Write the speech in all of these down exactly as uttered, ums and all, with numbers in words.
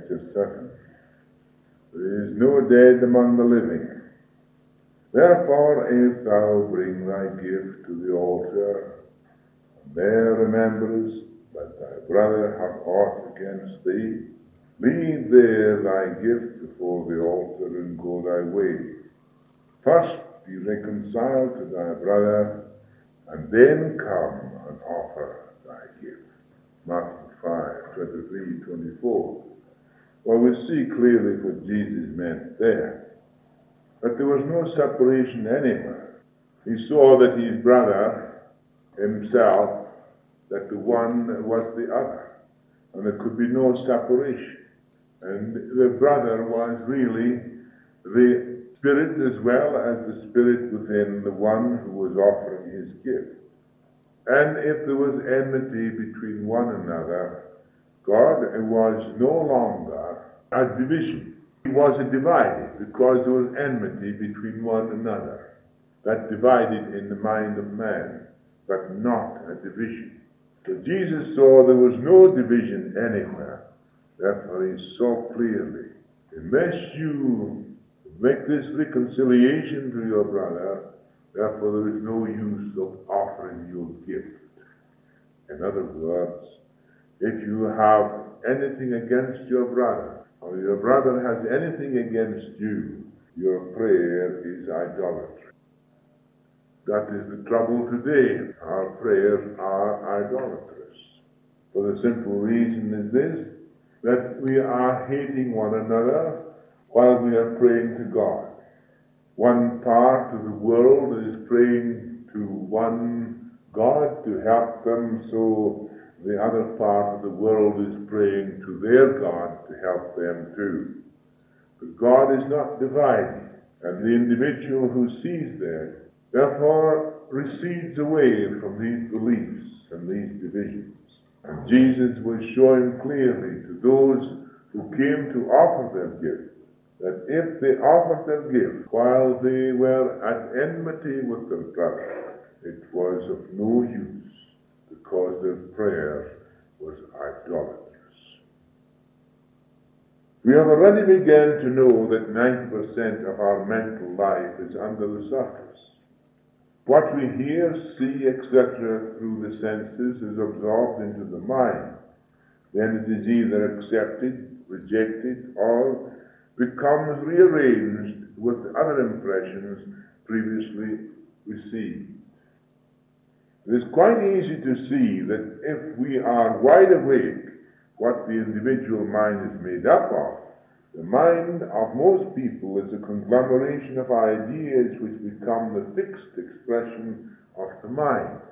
is certain. There is no dead among the living. Therefore, if thou bring thy gift to the altar, and there rememberest that thy brother hath aught against thee, leave there thy gift before the altar and go thy way. First be reconciled to thy brother, and then come and offer thy gift. Matthew five, twenty-three, twenty-four. Well, we see clearly what Jesus meant there. But there was no separation anywhere. He saw that his brother himself, that the one was the other, and there could be no separation. And the brother was really the spirit as well as the spirit within the one who was offering his gift. And if there was enmity between one another, God was no longer a division. He wasn't divided because there was enmity between one another. That divided in the mind of man, but not a division. So Jesus saw there was no division anywhere. Therefore he saw clearly, unless you make this reconciliation to your brother, therefore there is no use of offering your gift. In other words, if you have anything against your brother, or your brother has anything against you, your prayer is idolatry. That is the trouble today. Our prayers are idolatrous. For the simple reason is this, that we are hating one another while we are praying to God. One part of the world is praying to one God to help them, so the other part of the world is praying to their God to help them too. But God is not divided, and the individual who sees this, therefore, recedes away from these beliefs and these divisions. And Jesus was showing clearly to those who came to offer their gift, that if they offered their gift while they were at enmity with their brother, it was of no use, because their prayer was idolatrous. We have already begun to know that ninety percent of our mental life is under the surface. What we hear, see, et cetera through the senses is absorbed into the mind. Then it is either accepted, rejected, or becomes rearranged with other impressions previously received. It is quite easy to see that if we are wide awake what the individual mind is made up of, the mind of most people is a conglomeration of ideas which become the fixed expression of the mind.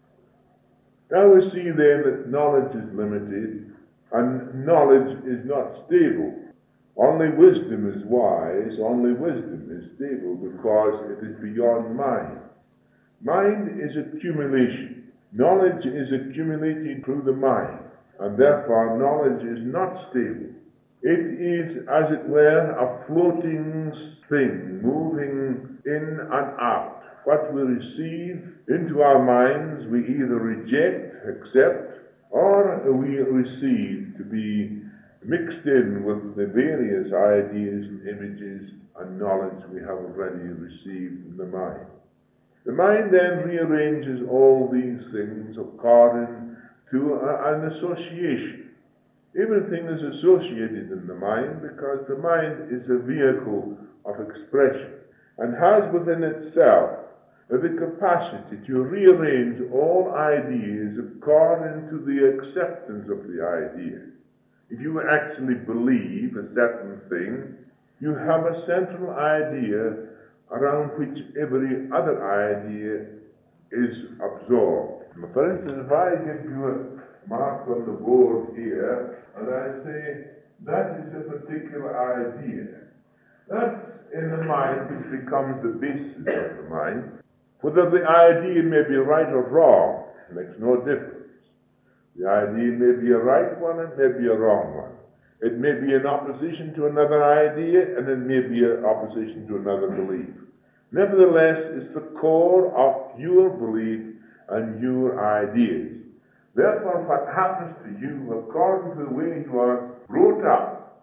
Now we see then that knowledge is limited and knowledge is not stable. Only wisdom is wise, only wisdom is stable because it is beyond mind. Mind is accumulation. Knowledge is accumulated through the mind, and therefore knowledge is not stable. It is, as it were, a floating thing, moving in and out. What we receive into our minds, we either reject, accept, or we receive to be mixed in with the various ideas and images and knowledge we have already received in the mind. The mind then rearranges all these things according to a, an association. Everything is associated in the mind because the mind is a vehicle of expression and has within itself the capacity to rearrange all ideas according to the acceptance of the idea. If you actually believe a certain thing, you have a central idea around which every other idea is absorbed. For instance, if I give you a mark on the board here, and I say, that is a particular idea, that's in the mind which becomes the basis of the mind. Whether the idea may be right or wrong makes no difference. The idea may be a right one, it may be a wrong one. It may be in opposition to another idea, and it may be in opposition to another belief. Nevertheless, it's the core of your belief and your ideas. Therefore, what happens to you, according to the way you are brought up,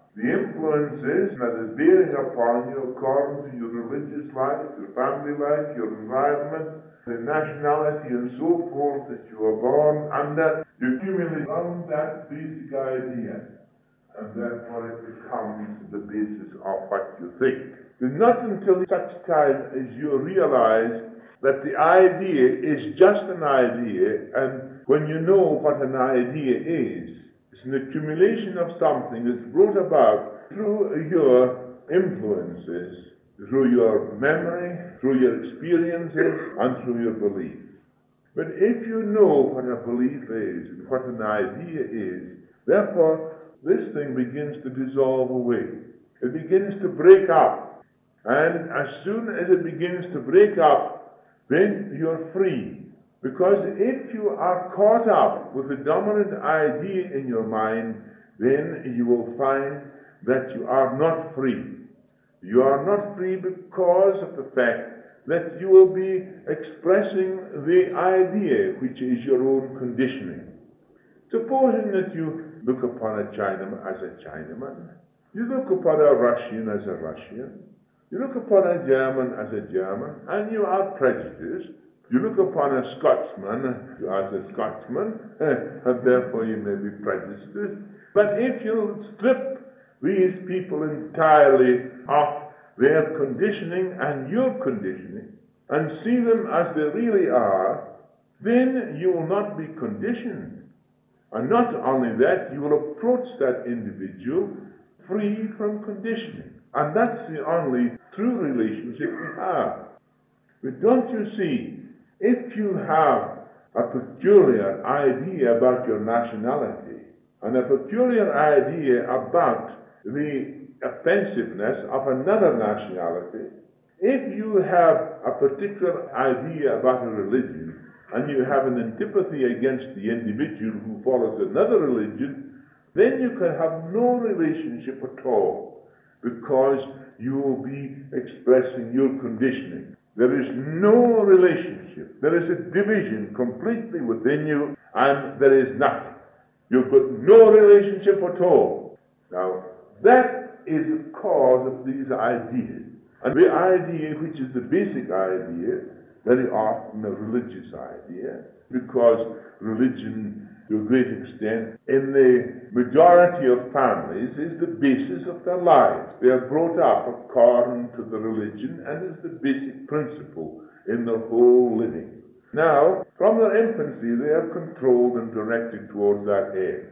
the influences that is bearing upon you according to your religious life, your family life, your environment, the nationality and so forth that you are born under, you accumulate around that basic idea, and therefore it becomes the basis of what you think. It's not until such time as you realize that the idea is just an idea, and when you know what an idea is, it's an accumulation of something that's brought about through your influences, through your memory, through your experiences, and through your belief. But if you know what a belief is and what an idea is, therefore this thing begins to dissolve away. It begins to break up. And as soon as it begins to break up, then you're free. Because if you are caught up with the dominant idea in your mind, then you will find that you are not free. You are not free because of the fact that you will be expressing the idea, which is your own conditioning. Supposing that you look upon a Chinaman as a Chinaman, you look upon a Russian as a Russian, you look upon a German as a German, and you are prejudiced. You look upon a Scotsman as a Scotsman, and therefore you may be prejudiced. But if you strip these people entirely of their conditioning and your conditioning, and see them as they really are, then you will not be conditioned. And not only that, you will approach that individual free from conditioning. And that's the only true relationship we have. But don't you see, if you have a peculiar idea about your nationality, and a peculiar idea about the offensiveness of another nationality, if you have a particular idea about a religion, and you have an antipathy against the individual who follows another religion, then you can have no relationship at all, because you will be expressing your conditioning. There is no relationship. There is a division completely within you, and there is nothing. You've got no relationship at all. Now, that is the cause of these ideas. And the idea, which is the basic idea, very often a religious idea, because religion, to a great extent, in the majority of families, is the basis of their lives. They are brought up according to the religion and is the basic principle in their whole living. Now, from their infancy, they are controlled and directed towards that end.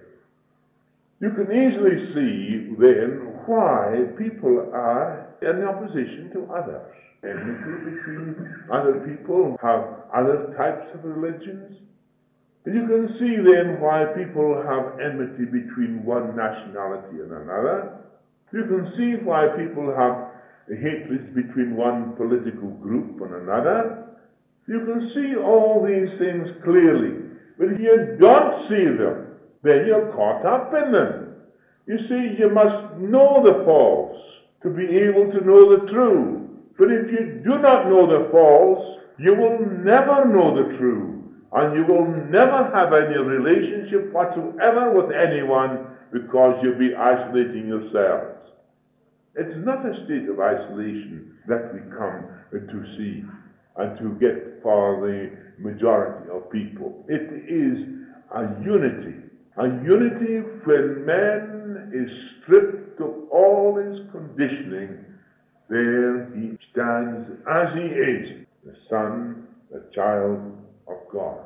You can easily see, then, why people are in opposition to others. Enmity between other people, have other types of religions. And you can see then why people have enmity between one nationality and another. You can see why people have hatreds between one political group and another. You can see all these things clearly. But if you don't see them, then you're caught up in them. You see, you must know the false to be able to know the true. But if you do not know the false, you will never know the true, and you will never have any relationship whatsoever with anyone, because you'll be isolating yourselves. It's not a state of isolation that we come to see and to get for the majority of people. It is a unity, a unity when man is stripped of all his conditioning. There he stands as he is, the Son, the child of God.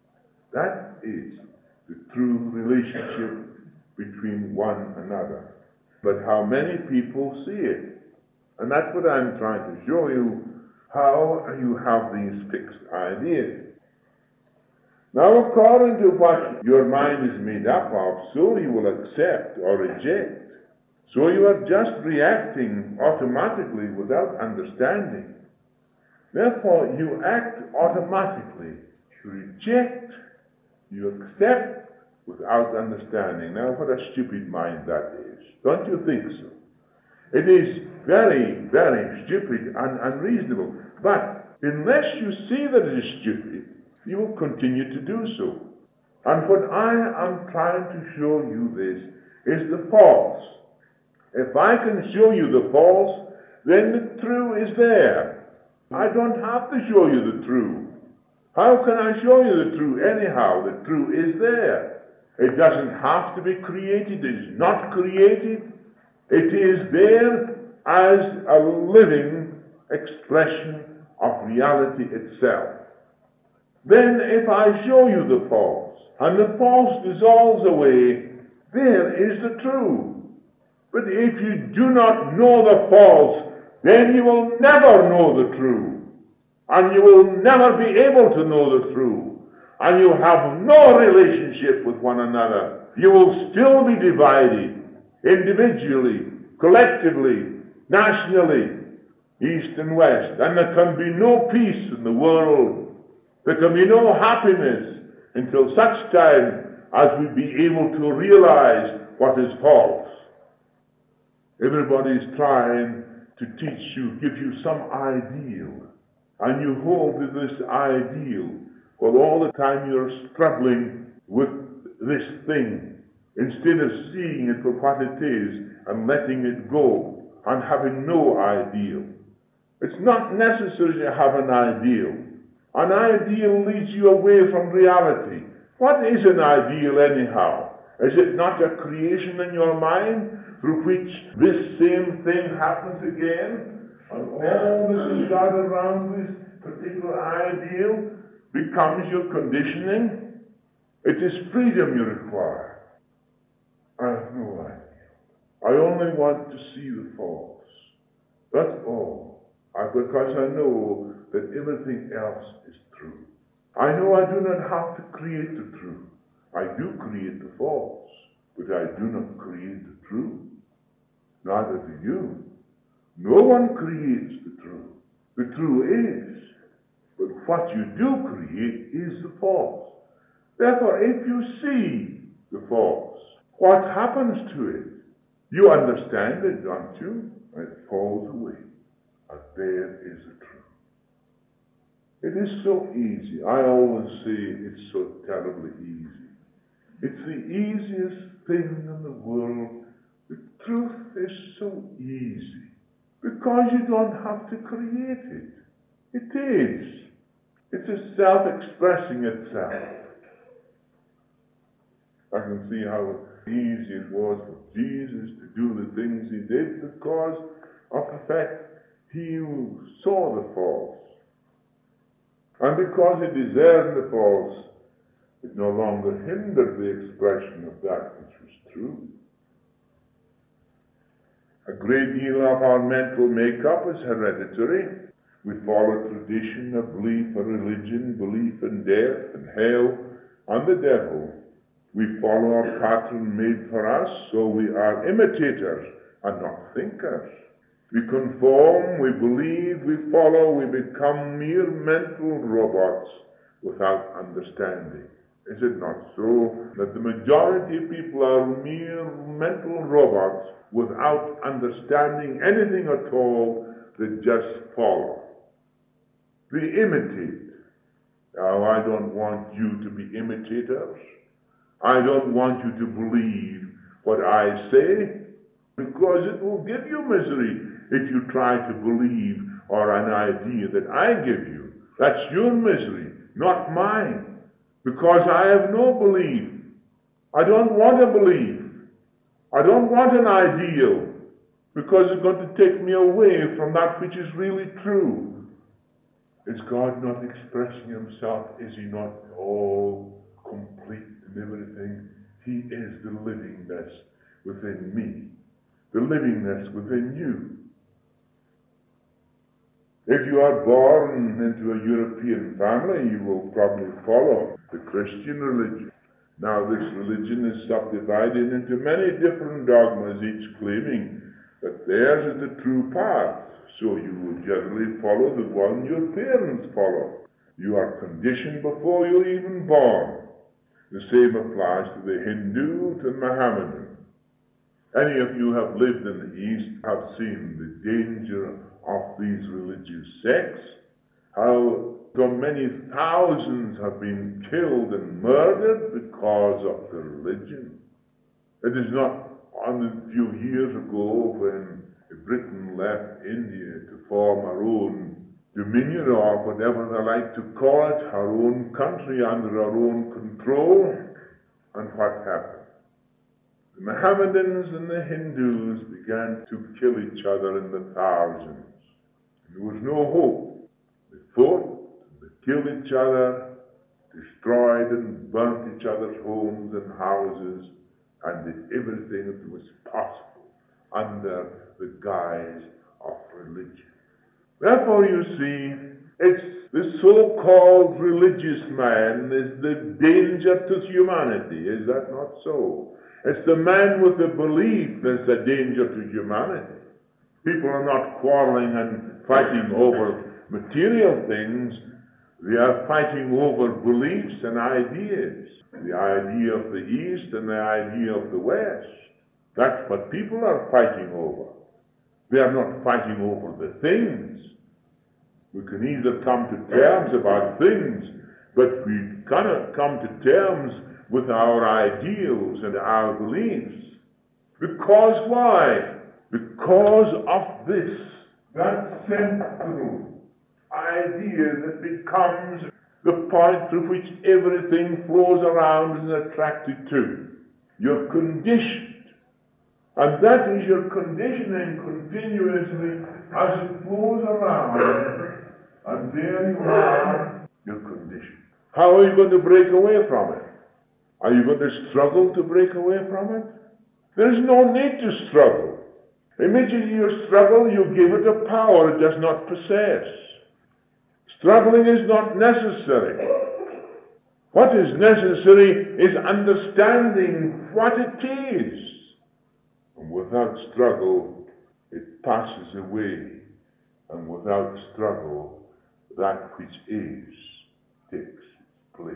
That is the true relationship between one another. But how many people see it? And that's what I'm trying to show you, how you have these fixed ideas. Now, according to what your mind is made up of, so you will accept or reject. So you are just reacting automatically without understanding. Therefore, you act automatically. You reject, you accept without understanding. Now, what a stupid mind that is. Don't you think so? It is very, very stupid and unreasonable. But unless you see that it is stupid, you will continue to do so. And what I am trying to show you this is the false. If I can show you the false, then the true is there. I don't have to show you the true. How can I show you the true? Anyhow, the true is there. It doesn't have to be created. It is not created. It is there as a living expression of reality itself. Then if I show you the false, and the false dissolves away, there is the true. But if you do not know the false, then you will never know the true. And you will never be able to know the true. And you have no relationship with one another. You will still be divided individually, collectively, nationally, east and west. And there can be no peace in the world. There can be no happiness until such time as we be able to realize what is false. Everybody's trying to teach you, give you some ideal, and you hold to this ideal, but all the time you're struggling with this thing, instead of seeing it for what it is and letting it go and having no ideal. It's not necessary to have an ideal. An ideal leads you away from reality. What is an ideal anyhow? Is it not a creation in your mind through which this same thing happens again? And all this is gathered around this particular ideal becomes your conditioning. It is freedom you require. I have no idea. I only want to see the false. That's all. I, because I know that everything else is true. I know I do not have to create the true. I do create the false, but I do not create the true. Neither do you. No one creates the true. The true is. But what you do create is the false. Therefore, if you see the false, what happens to it? You understand it, don't you? It falls away. And there is the truth. It is so easy. I always say it's so terribly easy. It's the easiest thing in the world. The truth is so easy because you don't have to create it. It is. It's a self-expressing itself. I can see how easy it was for Jesus to do the things he did because of the fact he saw the false. And because he discerned the false, it no longer hindered the expression of that which was true. A great deal of our mental makeup is hereditary. We follow tradition, a belief in religion, belief in death and hell and the devil. We follow a pattern made for us, so we are imitators and not thinkers. We conform, we believe, we follow, we become mere mental robots without understanding. Is it not so that the majority of people are mere mental robots without understanding anything at all, that just follow? They imitate. Now, I don't want you to be imitators. I don't want you to believe what I say, because it will give you misery if you try to believe or an idea that I give you. That's your misery, not mine, because I have no belief. I don't want to believe. I don't want an ideal, because it's going to take me away from that which is really true. Is God not expressing himself? Is he not all complete in everything? He is the livingness within me, the livingness within you. If you are born into a European family, you will probably follow the Christian religion. Now, this religion is subdivided into many different dogmas, each claiming that theirs is the true path. So you will generally follow the one your parents follow. You are conditioned before you're even born. The same applies to the Hindu, to the Mohammedan. Any of you have lived in the East have seen the danger of these religious sects, how so many thousands have been killed and murdered because of the religion. It is not on a few years ago when Britain left India to form her own dominion, or whatever they like to call it, her own country under her own control. And what happened? The Mohammedans and the Hindus began to kill each other in the thousands. There was no hope. They fought, they killed each other, destroyed and burnt each other's homes and houses, and did everything that was possible under the guise of religion. Therefore, you see, it's the so-called religious man is the danger to humanity. Is that not so? It's the man with the belief that's the danger to humanity. People are not quarreling and fighting over material things. They are fighting over beliefs and ideas. The idea of the East and the idea of the West. That's what people are fighting over. They are not fighting over the things. We can either come to terms about things, but we cannot come to terms with our ideals and our beliefs. Because why? Because of this, that central idea that becomes the point through which everything flows around and is attracted to. You're conditioned. And that is your conditioning continuously as it flows around. And there you are, you're conditioned. How are you going to break away from it? Are you going to struggle to break away from it? There's no need to struggle. Immediately you struggle, you give it a power it does not possess. Struggling is not necessary. What is necessary is understanding what it is. And without struggle, it passes away. And without struggle, that which is takes its place.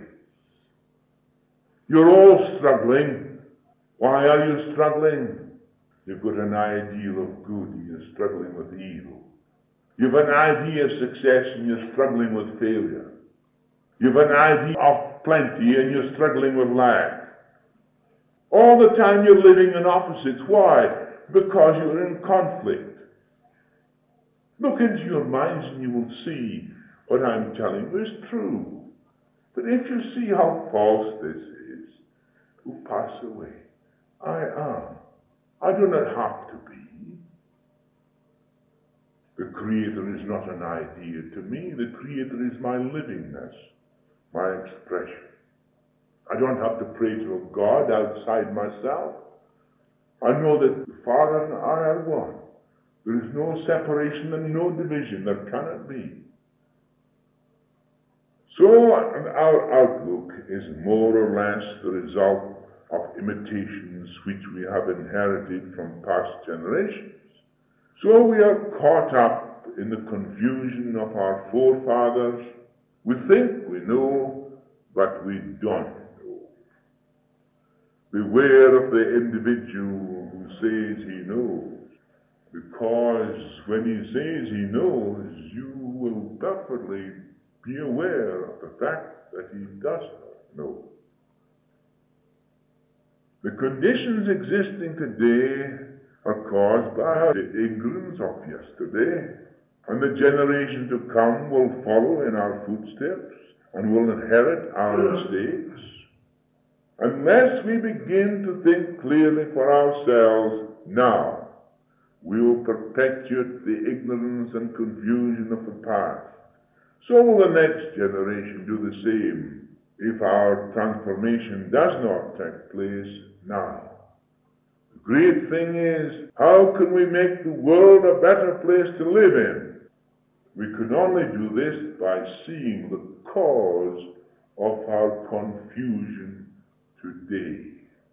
You're all struggling. Why are you struggling? You've got an ideal of good and you're struggling with evil. You've an idea of success and you're struggling with failure. You've an idea of plenty and you're struggling with lack. All the time you're living in opposites. Why? Because you're in conflict. Look into your minds and you will see what I'm telling you is true. But if you see how false this is, you pass away. I am. I do not have to be. The Creator is not an idea to me. The Creator is my livingness, my expression. I don't have to pray to a God outside myself. I know that the Father and I are one. There is no separation and no division. There cannot be. So our outlook is more or less the result of imitations which we have inherited from past generations. So we are caught up in the confusion of our forefathers. We think we know, but we don't know. Beware of the individual who says he knows, because when he says he knows, you will definitely be aware of the fact that he does not know. The conditions existing today are caused by the ignorance of yesterday, and the generation to come will follow in our footsteps and will inherit our mistakes. Unless we begin to think clearly for ourselves now, we will perpetuate the ignorance and confusion of the past. So will the next generation do the same if our transformation does not take place now. The great thing is, how can we make the world a better place to live in? We can only do this by seeing the cause of our confusion today.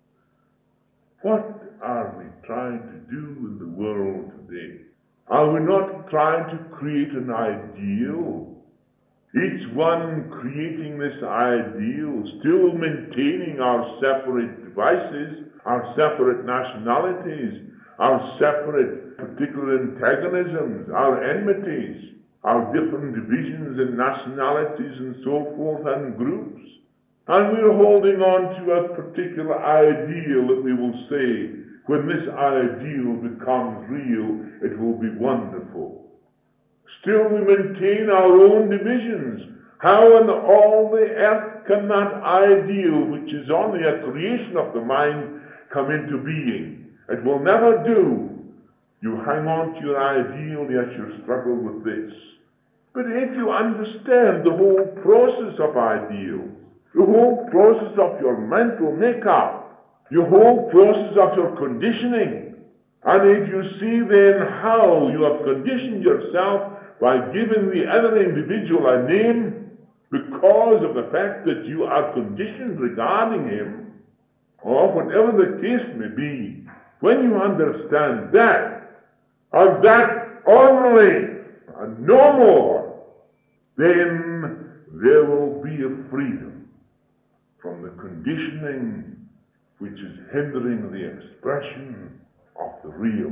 What are we trying to do in the world today? Are we not trying to create an ideal? Each one creating this ideal, still maintaining our separate devices, our separate nationalities, our separate particular antagonisms, our enmities, our different divisions and nationalities and so forth and groups. And we're holding on to a particular ideal that we will say, when this ideal becomes real, it will be wonderful. Still we maintain our own divisions. How in all the earth can that ideal, which is only a creation of the mind, come into being? It will never do. You hang on to your ideal, yet you struggle with this. But if you understand the whole process of ideals, the whole process of your mental makeup, the whole process of your conditioning, and if you see then how you have conditioned yourself by giving the other individual a name because of the fact that you are conditioned regarding him, or whatever the case may be, when you understand that, and that only, and no more, then there will be a freedom from the conditioning which is hindering the expression of the real.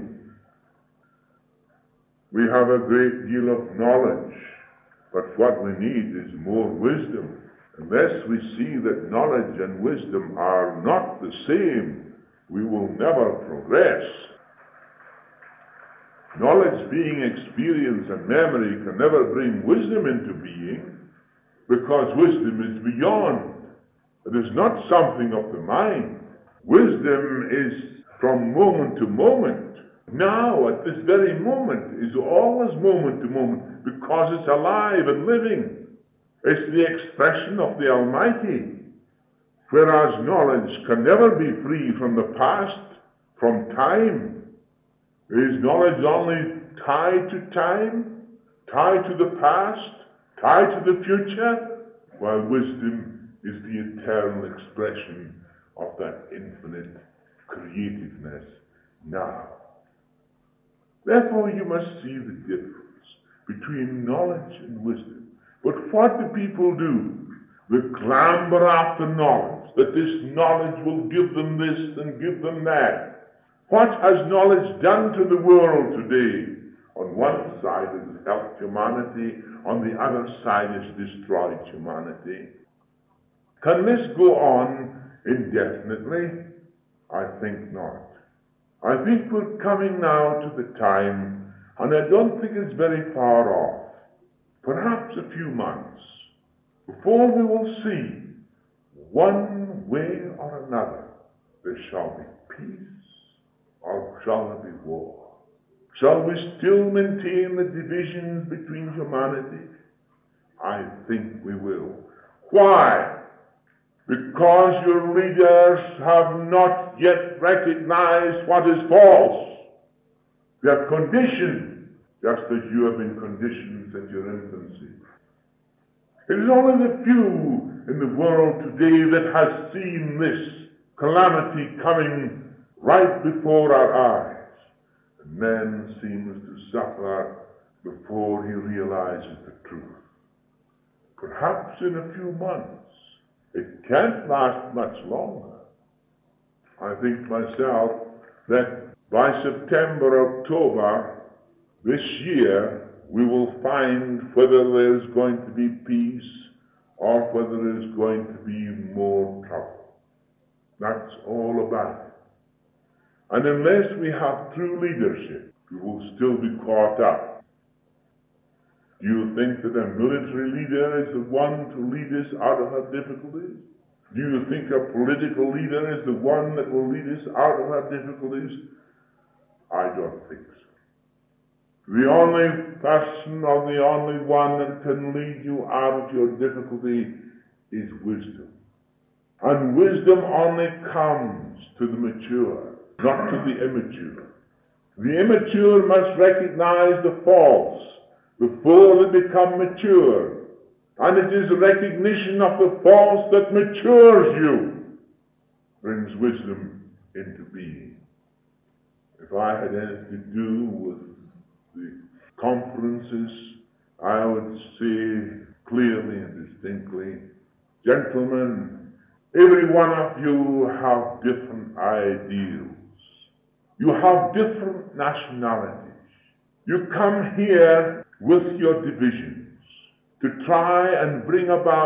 We have a great deal of knowledge, but what we need is more wisdom. Unless we see that knowledge and wisdom are not the same, we will never progress. Knowledge being experience and memory can never bring wisdom into being, because wisdom is beyond. It is not something of the mind. Wisdom is from moment to moment. Now, at this very moment, is always moment to moment, because it's alive and living. It's the expression of the Almighty. Whereas knowledge can never be free from the past, from time. Is knowledge only tied to time, tied to the past, tied to the future, while wisdom is the eternal expression of that infinite creativeness now. Therefore you must see the difference between knowledge and wisdom. But what do people do? They clamber after knowledge, that this knowledge will give them this and give them that. What has knowledge done to the world today? On one side it has helped humanity, on the other side it has destroyed humanity. Can this go on indefinitely? I think not. I think we're coming now to the time, and I don't think it's very far off, perhaps a few months, before we will see, one way or another, there shall be peace, or shall there be war? Shall we still maintain the divisions between humanity? I think we will. Why? Because your leaders have not yet recognized what is false. They are conditioned, just as you have been conditioned since your infancy. It is only the few in the world today that has seen this calamity coming right before our eyes. And man seems to suffer before he realizes the truth. Perhaps in a few months. It can't last much longer. I think myself that by September, October this year, we will find whether there's going to be peace or whether there's going to be more trouble. That's all about it. And unless we have true leadership, we will still be caught up. Do you think that a military leader is the one to lead us out of our difficulties? Do you think a political leader is the one that will lead us out of our difficulties? I don't think so. The only person or the only one that can lead you out of your difficulty is wisdom. And wisdom only comes to the mature, not to the immature. The immature must recognize the false before they become mature. And it is the recognition of the false that matures you, brings wisdom into being. If I had anything to do with the conferences, I would say clearly and distinctly, gentlemen, every one of you have different ideals. You have different nationalities. You come here with your divisions to try and bring about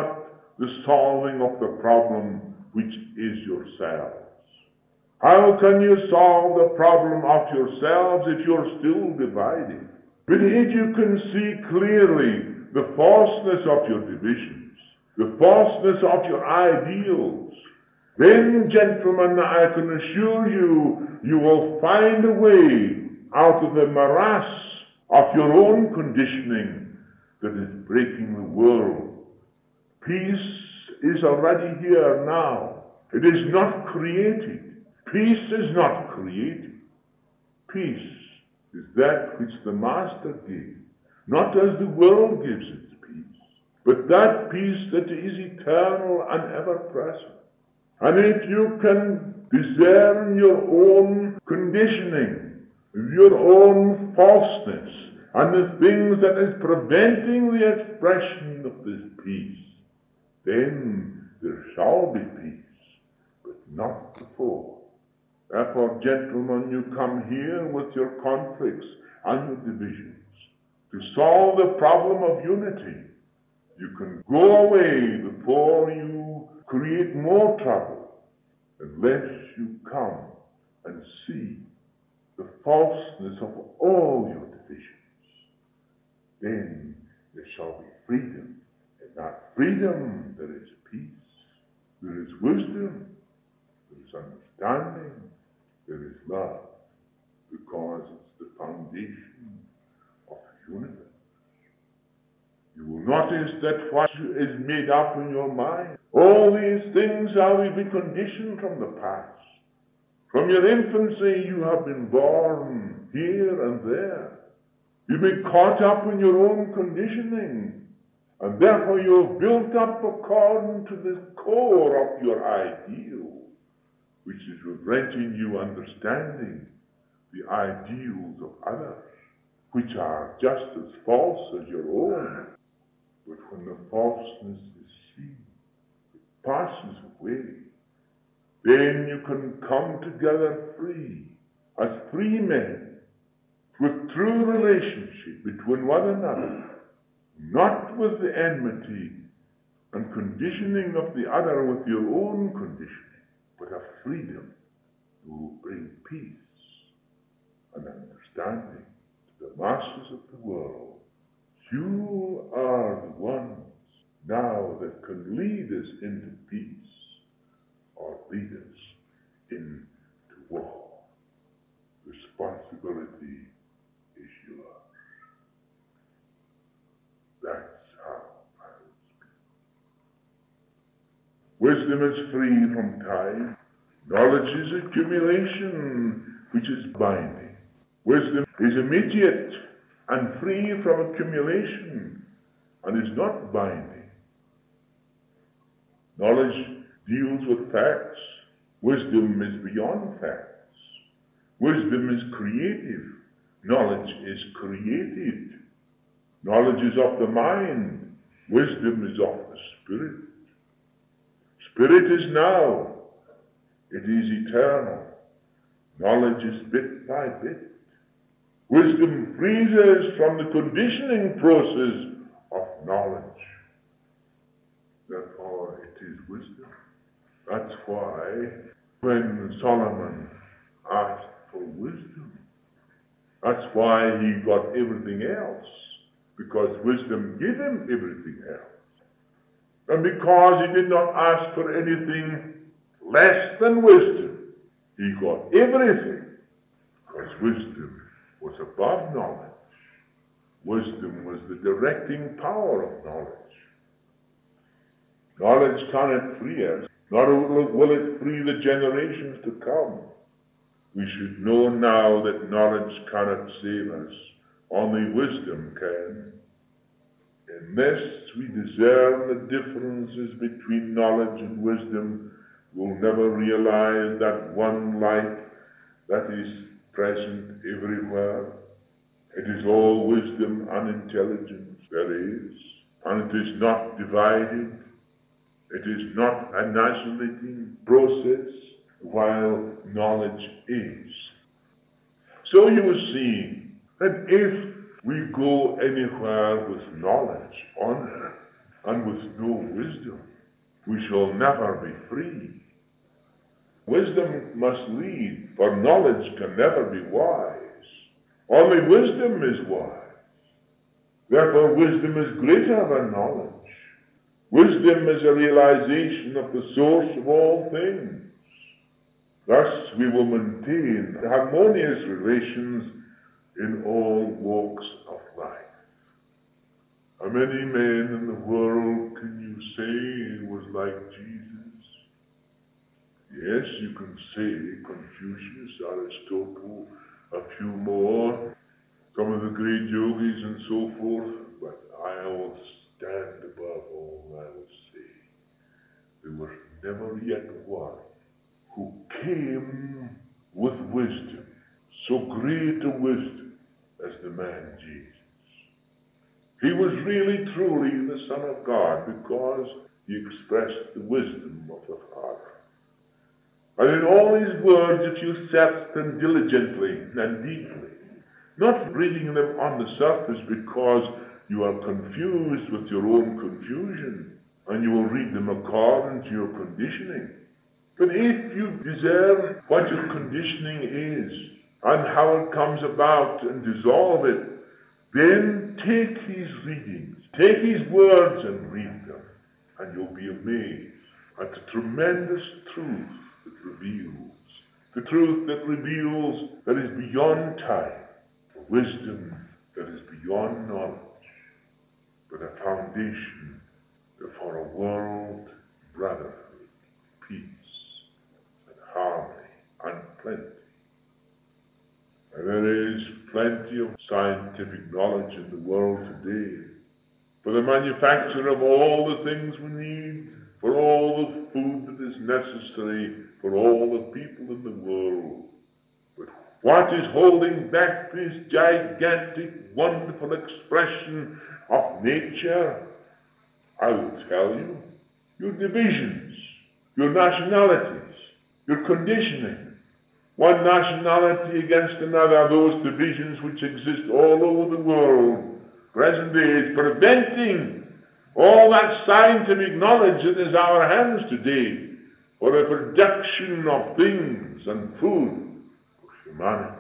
the solving of the problem which is yourselves. How can you solve the problem of yourselves if you're still divided? But if you can see clearly the falseness of your divisions, the falseness of your ideals, then, gentlemen, I can assure you, you will find a way out of the morass of your own conditioning that is breaking the world. Peace is already here now. It is not created. Peace is not created. Peace is that which the Master gave, not as the world gives its peace, but that peace that is eternal and ever-present. And if you can discern your own conditioning, your own falseness, and the things that is preventing the expression of this peace, then there shall be peace, but not before. Therefore, gentlemen, you come here with your conflicts and your divisions to solve the problem of unity. You can go away before you create more trouble, unless you come and see the falseness of all your divisions. Then there shall be freedom. In that freedom there is peace, there is wisdom, there is understanding, there is love, because it's the foundation of the universe. You will notice that what is made up in your mind, all these things are will be conditioned from the past. From your infancy you have been born here and there. You've been caught up in your own conditioning, and therefore you're built up according to the core of your ideal, which is preventing you understanding the ideals of others, which are just as false as your own. But when the falseness is seen, it passes away. Then you can come together free, as free men, with true relationship between one another, not with the enmity and conditioning of the other with your own conditioning, but a freedom to bring peace and understanding to the masses of the world. You are the ones now that can lead us into peace or lead us into war. Responsibility is yours. That's how I will speak. Wisdom is free from time. Knowledge is accumulation, which is binding. Wisdom is immediate and free from accumulation, and is not binding. Knowledge deals with facts. Wisdom is beyond facts. Wisdom is creative. Knowledge is created. Knowledge is of the mind. Wisdom is of the spirit. Spirit is now. It is eternal. Knowledge is bit by bit. Wisdom frees us from the conditioning process of knowledge. Therefore, it is wisdom. That's why when Solomon asked for wisdom, that's why he got everything else, because wisdom gave him everything else. And because he did not ask for anything less than wisdom, he got everything, because wisdom was above knowledge. Wisdom was the directing power of knowledge. Knowledge cannot free us, nor will it free the generations to come. We should know now that knowledge cannot save us. Only wisdom can. Unless we discern the differences between knowledge and wisdom, we'll never realize that one light that is present everywhere. It is all wisdom and intelligence there is, and it is not divided. It is not an isolating process, while knowledge is. So you will see that if we go anywhere with knowledge on earth and with no wisdom, we shall never be free. Wisdom must lead, for knowledge can never be wise. Only wisdom is wise. Therefore, wisdom is greater than knowledge. Wisdom is a realization of the source of all things. Thus we will maintain harmonious relations in all walks of life. How many men in the world can you say was like Jesus? Yes, you can say Confucius, Aristotle, a few more, some of the great yogis and so forth, but I will stand above all. I will say there was never yet one who came with wisdom, so great a wisdom as the man Jesus. He was really truly the Son of God because he expressed the wisdom of the Father. And in all his words, if you search them diligently and deeply, not reading them on the surface because you are confused with your own confusion, and you will read them according to your conditioning. But if you discern what your conditioning is, and how it comes about, and dissolve it, then take his readings, take his words and read them, and you'll be amazed at the tremendous truth that reveals, the truth that reveals that is beyond time, the wisdom that is beyond knowledge, but a foundation for a world brotherhood, peace, and harmony, and plenty. And there is plenty of scientific knowledge in the world today for the manufacture of all the things we need, for all the food that is necessary for all the people in the world. But what is holding back this gigantic, wonderful expression of nature? I will tell you, your divisions, your nationalities, your conditioning. One nationality against another, those divisions which exist all over the world, present day, is preventing all that scientific knowledge that is our hands today for the production of things and food for humanity.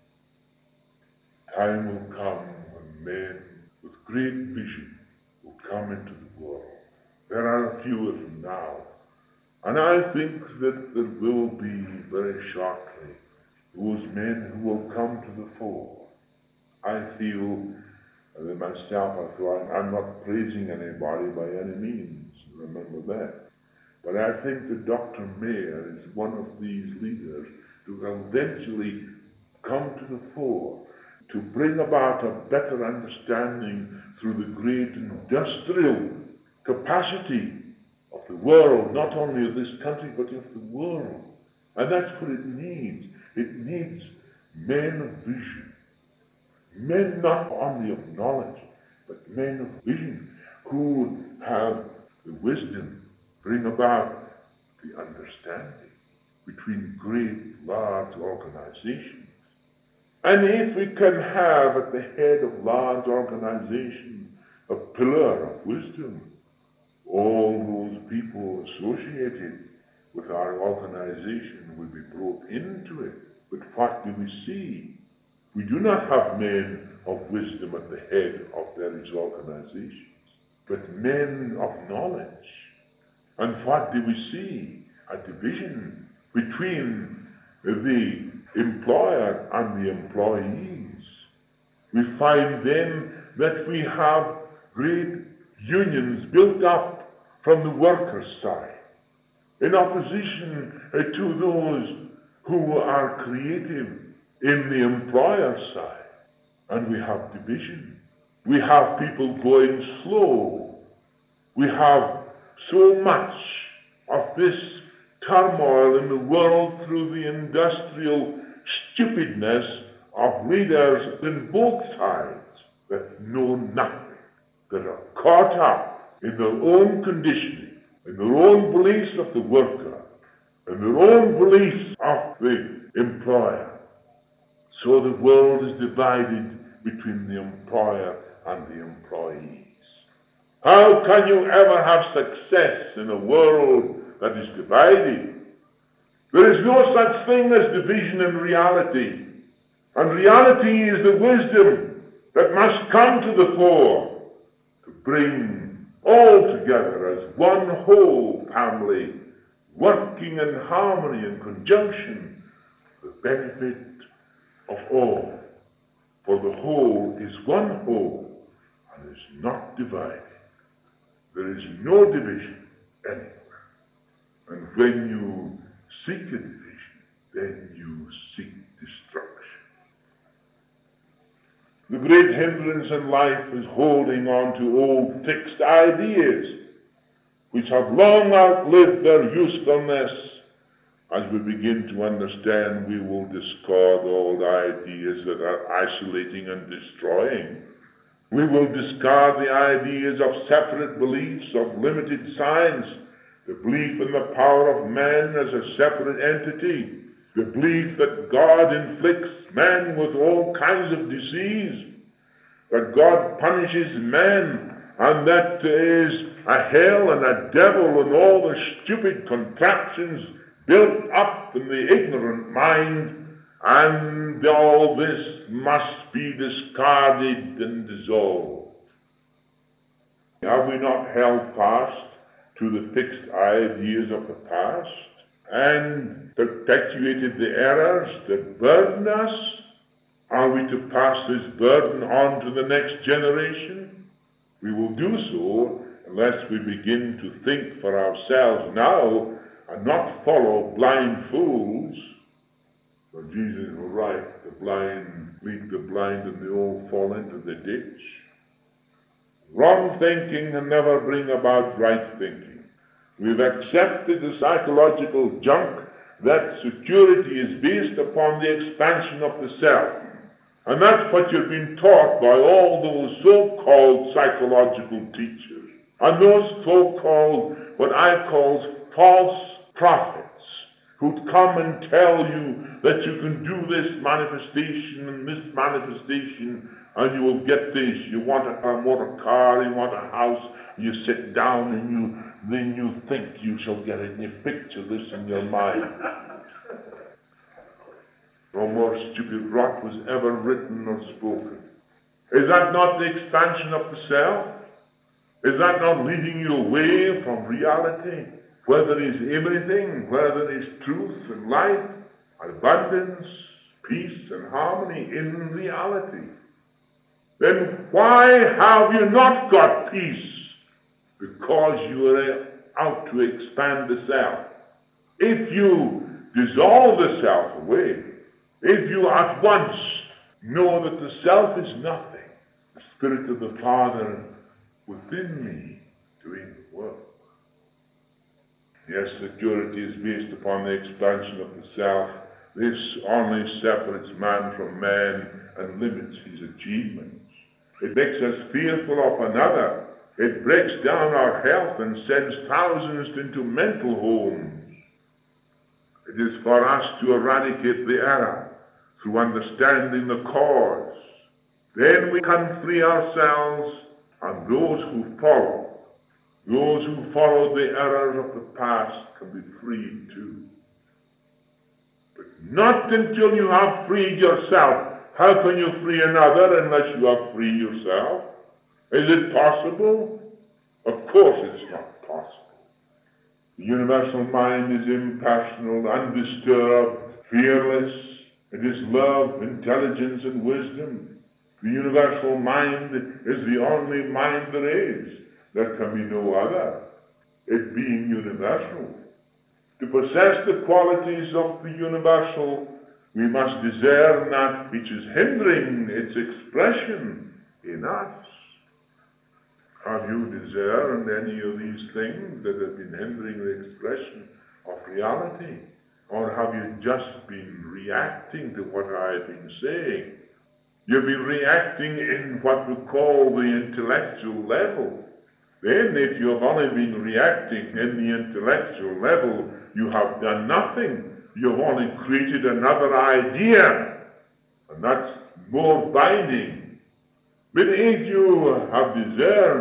Time will come when men with great vision will come into the world. There are a few of them now, and I think that there will be very shortly those men who will come to the fore. I feel that myself, although I'm not praising anybody by any means, remember that. But I think that Doctor Mayer is one of these leaders who will eventually come to the fore to bring about a better understanding through the great industrial capacity of the world, not only of this country, but of the world. And that's what it needs. It needs men of vision. Men not only of knowledge, but men of vision who have the wisdom, bring about the understanding between great, large organizations. And if we can have at the head of large organizations a pillar of wisdom, all those people associated with our organization will be brought into it. But what do we see? We do not have men of wisdom at the head of various organizations, but men of knowledge. And what do we see? A division between the employer and the employees. We find then that we have great unions built up from the workers' side in opposition to those who are creative in the employer's side. And we have division. We have people going slow. We have so much of this turmoil in the world through the industrial stupidness of leaders in both sides that know nothing, that are caught up in their own conditioning, in their own beliefs of the worker, in their own beliefs of the employer. So the world is divided between the employer and the employees. How can you ever have success in a world that is divided? There is no such thing as division in reality. And reality is the wisdom that must come to the fore to bring all together as one whole family, working in harmony and conjunction for the benefit of all. For the whole is one whole and is not divided. There is no division anywhere. And when you seek a division, then you seek destruction. The great hindrance in life is holding on to old fixed ideas which have long outlived their usefulness. As we begin to understand, we will discard old ideas that are isolating and destroying. We will discard the ideas of separate beliefs, of limited science, the belief in the power of man as a separate entity, the belief that God inflicts man with all kinds of disease, that God punishes man, and that there is a hell and a devil and all the stupid contraptions built up in the ignorant mind, and all this must be discarded and dissolved. Have we not held fast to the fixed ideas of the past and perpetuated the errors that burden us? Are we to pass this burden on to the next generation? We will do so unless we begin to think for ourselves now and not follow blind fools. For Jesus will write, the blind lead the blind and they all fall into the ditch. Wrong thinking can never bring about right thinking. We've accepted the psychological junk that security is based upon the expansion of the self. And that's what you've been taught by all those so-called psychological teachers. And those so-called, what I call false prophets, who'd come and tell you that you can do this manifestation and this manifestation and you will get this. You want a, a motor car, you want a house, you sit down and you then you think you shall get it and you picture this in your mind. No more stupid rot was ever written or spoken. Is that not the expansion of the self? Is that not leading you away from reality? Where there is everything, where there is truth and life, abundance, peace and harmony in reality. Then why have you not got peace? Because you are out to expand the self. If you dissolve the self away, if you at once know that the self is nothing, the Spirit of the Father within me doing the work. Yes, security is based upon the expansion of the self. This only separates man from man and limits his achievements. It makes us fearful of another. It breaks down our health and sends thousands into mental homes. It is for us to eradicate the error through understanding the cause. Then we can free ourselves, and those who follow, those who follow the errors of the past can be freed too. But not until you have freed yourself. How can you free another unless you have freed yourself? Is it possible? Of course it's not possible. The universal mind is impersonal, undisturbed, fearless. It is love, intelligence, and wisdom. The universal mind is the only mind there is. There can be no other, it being universal. To possess the qualities of the universal, we must discern that which is hindering its expression in us. Have you discerned any of these things that have been hindering the expression of reality? Or have you just been reacting to what I've been saying? You've been reacting in what we call the intellectual level. Then if you have only been reacting in the intellectual level, you have done nothing. You've only created another idea, and that's more binding. But if you have discerned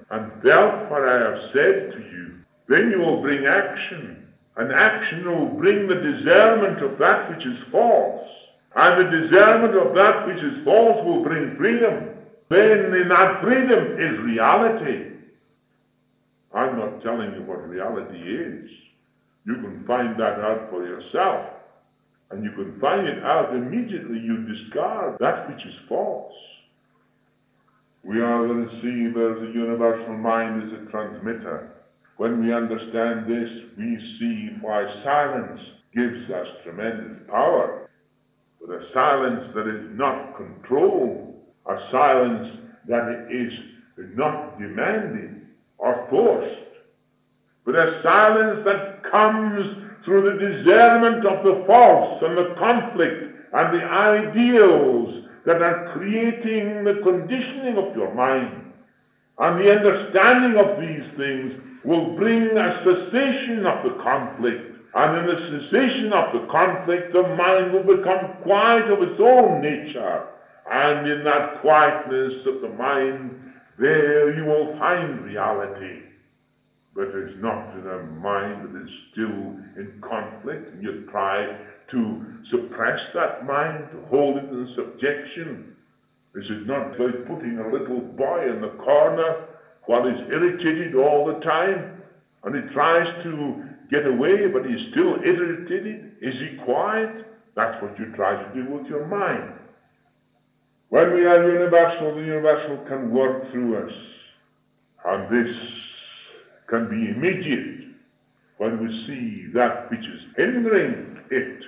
and felt what I have said to you, then you will bring action. And action will bring the discernment of that which is false. And the discernment of that which is false will bring freedom. Then in that freedom is reality. I'm not telling you what reality is. You can find that out for yourself. And you can find it out immediately. You discard that which is false. We are the receiver, the universal mind is a transmitter. When we understand this, we see why silence gives us tremendous power. But a silence that is not controlled, a silence that is not demanded or forced, but a silence that comes through the discernment of the false and the conflict and the ideals that are creating the conditioning of your mind. And the understanding of these things will bring a cessation of the conflict. And in the cessation of the conflict, the mind will become quiet of its own nature. And in that quietness of the mind, there you will find reality. But it's not in a mind that is still in conflict, and you try to suppress that mind, to hold it in subjection. This is not like putting a little boy in the corner while he's irritated all the time, and he tries to get away, but he's still irritated. Is he quiet? That's what you try to do with your mind. When we are universal, the universal can work through us, and this can be immediate when we see that which is hindering it.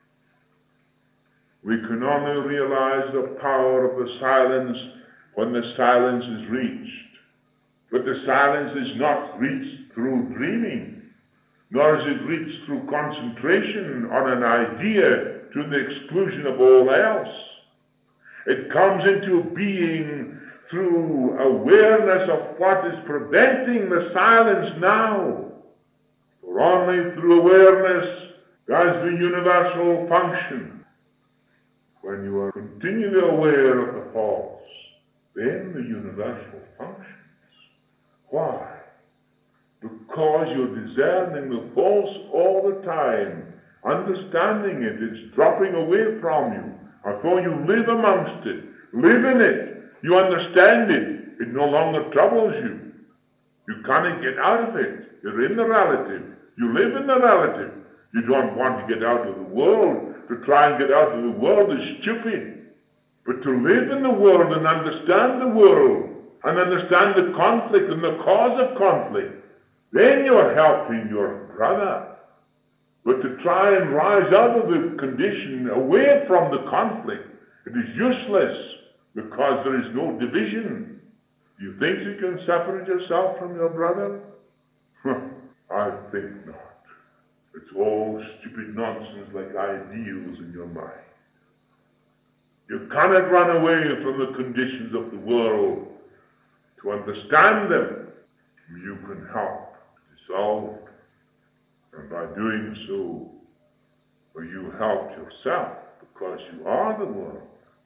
We can only realize the power of the silence when the silence is reached. But the silence is not reached through dreaming, nor is it reached through concentration on an idea to the exclusion of all else. It comes into being through awareness of what is preventing the silence now. For only through awareness does the universal function. When you are continually aware of the false, then the universal functions. Why? Because you're discerning the false all the time, understanding it, it's dropping away from you. Although you live amongst it, live in it, you understand it, it no longer troubles you. You can't get out of it. You're in the relative. You live in the relative. You don't want to get out of the world. To try and get out of the world is stupid. But to live in the world and understand the world and understand the conflict and the cause of conflict, then you're helping your brother. But to try and rise out of the condition away from the conflict, it is useless because there is no division. Do you think you can separate yourself from your brother? I think not. It's all stupid nonsense like ideals in your mind. You cannot run away from the conditions of the world. To understand them, you can help dissolve. And by doing so, you help yourself because you are the world.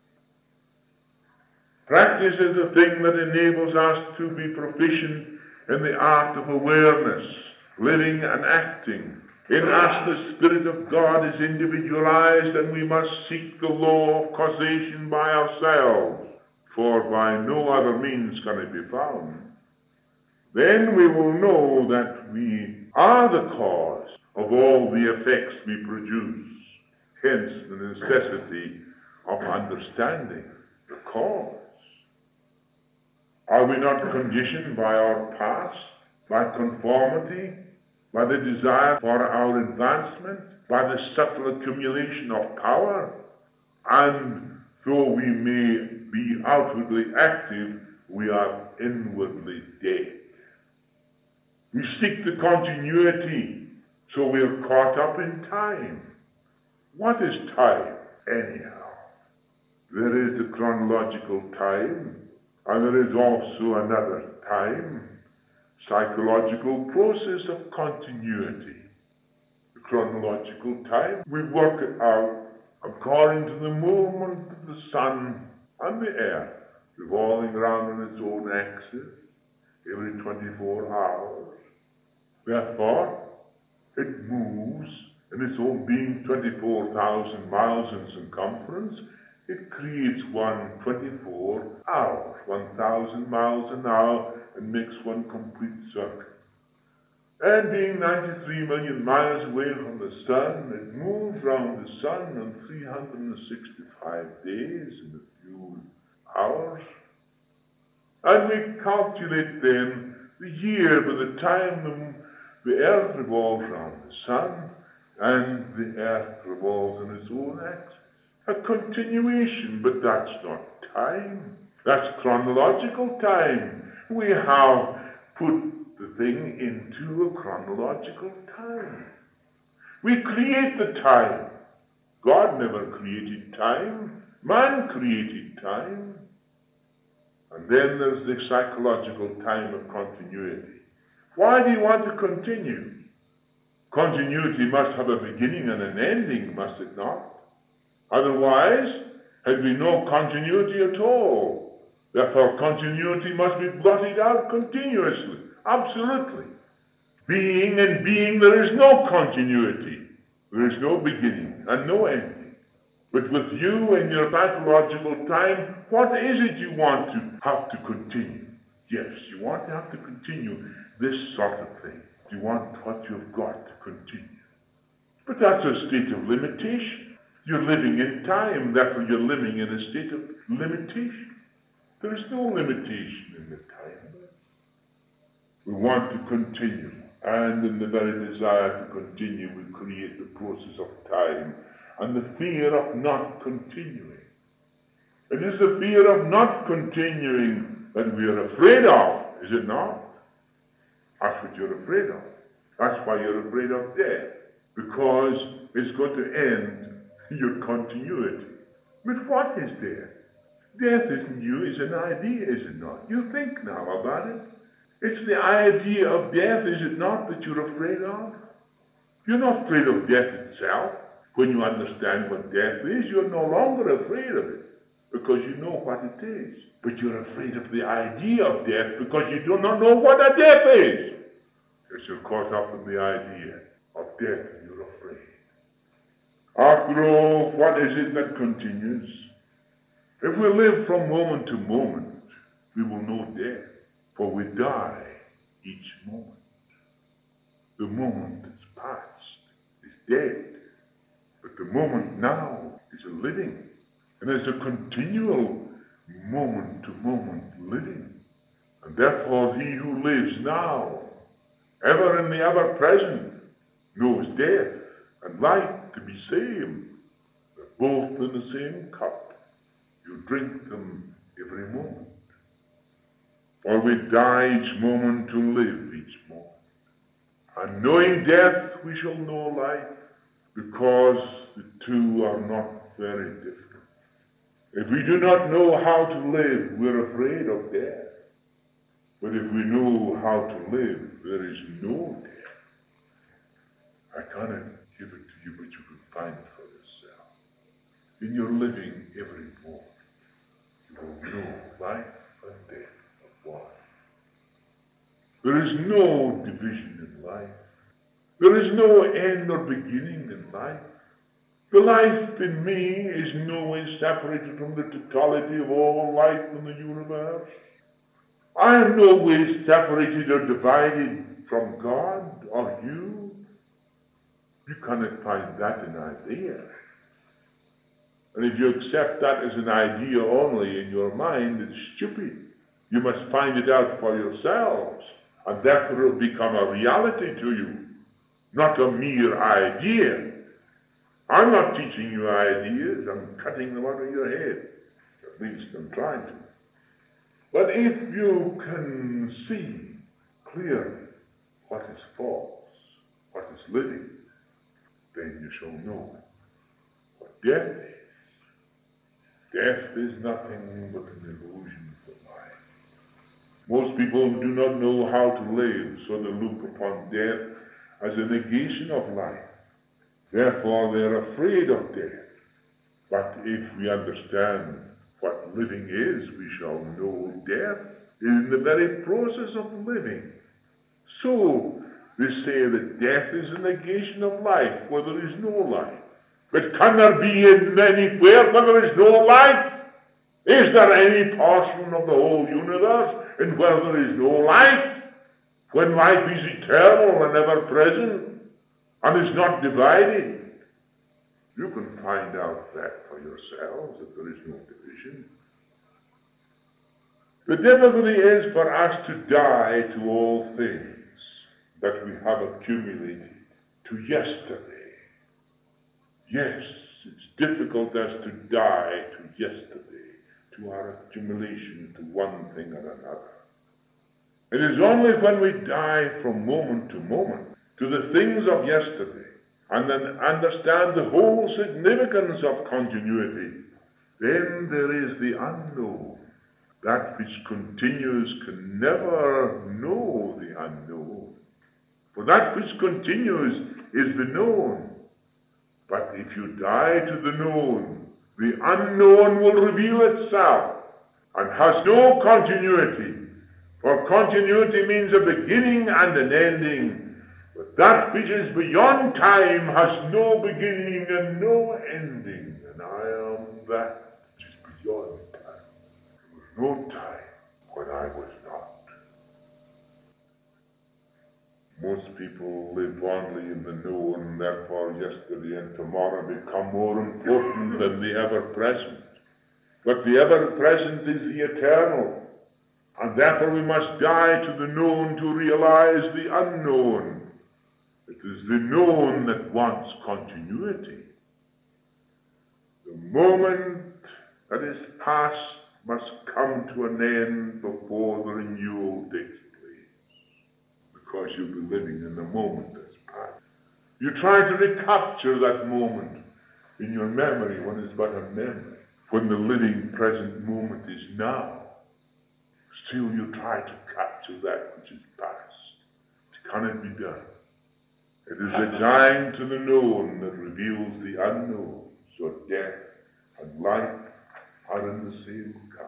Practice is the thing that enables us to be proficient in the art of awareness, living and acting. In us the Spirit of God is individualized, and we must seek the law of causation by ourselves, for by no other means can it be found. Then we will know that we are the cause of all the effects we produce, hence the necessity of understanding the cause. Are we not conditioned by our past, by conformity, by the desire for our advancement, by the subtle accumulation of power? And though we may be outwardly active, we are inwardly dead. We seek the continuity, so we are caught up in time. What is time, anyhow? There is the chronological time, and there is also another time, psychological process of continuity. The chronological time, we work it out according to the movement of the sun and the earth, revolving around on its own axis. every twenty-four hours. Therefore, it moves, and its own being twenty-four thousand miles in circumference, it creates one twenty-four hours, one thousand miles an hour, and makes one complete circle. And being ninety-three million miles away from the sun, it moves round the sun on three hundred sixty-five days and a few hours. And we calculate then the year by the time the, the earth revolves round the sun and the earth revolves on its own axis. A continuation, but that's not time. That's chronological time. We have put the thing into a chronological time. We create the time. God never created time. Man created time. And then there's the psychological time of continuity. Why do you want to continue? Continuity must have a beginning and an ending, must it not? Otherwise, there'd be no continuity at all. Therefore, continuity must be blotted out continuously. Absolutely. Being and being, there is no continuity. There is no beginning and no ending. But with you and your pathological time, what is it you want to have to continue? Yes, you want to have to continue this sort of thing. You want what you've got to continue. But that's a state of limitation. You're living in time, therefore you're living in a state of limitation. There is no limitation in the time. We want to continue, and in the very desire to continue, we create the process of time and the fear of not continuing. It is the fear of not continuing that we are afraid of, is it not? That's what you're afraid of. That's why you're afraid of death, because it's going to end your continuity. But what is death? Death isn't you, it's an idea, is it not? You think now about it. It's the idea of death, is it not, that you're afraid of? You're not afraid of death itself. When you understand what death is, you're no longer afraid of it, because you know what it is. But you're afraid of the idea of death, because you do not know what a death is. Because you're caught up in the idea of death, and you're afraid. After all, what is it that continues? If we live from moment to moment, we will know death, for we die each moment. The moment that's past is dead, but the moment now is a living, and it's a continual moment-to-moment living. And therefore he who lives now, ever in the ever-present, knows death and life to be same. They're both in the same cup. You drink them every moment. For we die each moment to live each moment. And knowing death, we shall know life, because the two are not very different. If we do not know how to live, we're afraid of death. But if we know how to live, there is no death. I cannot give it to you, but you can find it for yourself. In your living every moment, you will know life and death of one. There is no division in life. There is no end or beginning in life. The life in me is no way separated from the totality of all life in the universe. I am no way separated or divided from God or you. You cannot find that in idea. And if you accept that as an idea only in your mind, it's stupid. You must find it out for yourselves, and therefore it will become a reality to you, not a mere idea. I'm not teaching you ideas, I'm cutting them out of your head. At least I'm trying to. But if you can see clearly what is false, what is living, then you shall know what death is. Death is nothing but an illusion of life. Most people do not know how to live, so they look upon death as a negation of life. Therefore, they are afraid of death. But if we understand what living is, we shall know death in the very process of living. So, they say that death is a negation of life, where there is no life. But can there be in anywhere where there is no life? Is there any portion of the whole universe in where there is no life? When life is eternal and ever present and is not divided? You can find out that for yourselves, that there is no division. The difficulty is for us to die to all things that we have accumulated to yesterday. Yes, it's difficult as to die to yesterday, to our accumulation to one thing or another. It is only when we die from moment to moment to the things of yesterday and then understand the whole significance of continuity, then there is the unknown. That which continues can never know the unknown. For that which continues is the known. But if you die to the known, the unknown will reveal itself and has no continuity. For continuity means a beginning and an ending. But that which is beyond time has no beginning and no ending. And I am that which is beyond time. There was no time when I was not. Most people live only in the known, therefore yesterday and tomorrow become more important than the ever-present. But the ever-present is the eternal, and therefore we must die to the known to realize the unknown. It is the known that wants continuity. The moment that is past must come to an end before the renewal takes place, because you'll be living in the moment that's past. You try to recapture that moment in your memory when it's but a memory, when the living present moment is now. Still you try to capture that which is past. It cannot be done. It is the dying to the known that reveals the unknown. So death and life are in the same cup.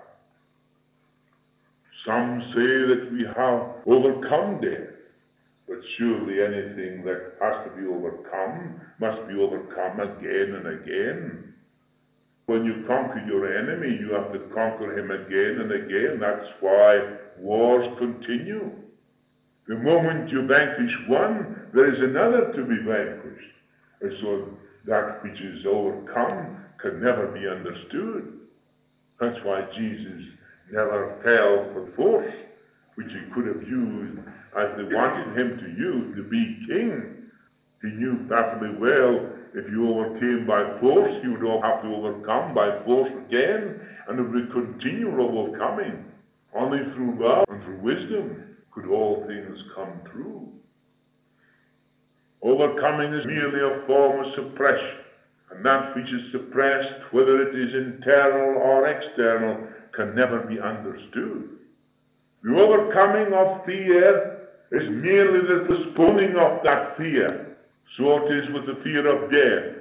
Some say that we have overcome death, but surely anything that has to be overcome must be overcome again and again. When you conquer your enemy, you have to conquer him again and again. That's why wars continue. The moment you vanquish one, there is another to be vanquished. And so that which is overcome can never be understood. That's why Jesus never fell for force, which he could have used as they wanted him to use to be king. He knew perfectly well if you overcame by force, you would have to overcome by force again, and it would continue overcoming. Only through love and through wisdom could all things come true. Overcoming is merely a form of suppression, and that which is suppressed, whether it is internal or external, can never be understood. The overcoming of fear is merely the postponing of that fear. So it is with the fear of death.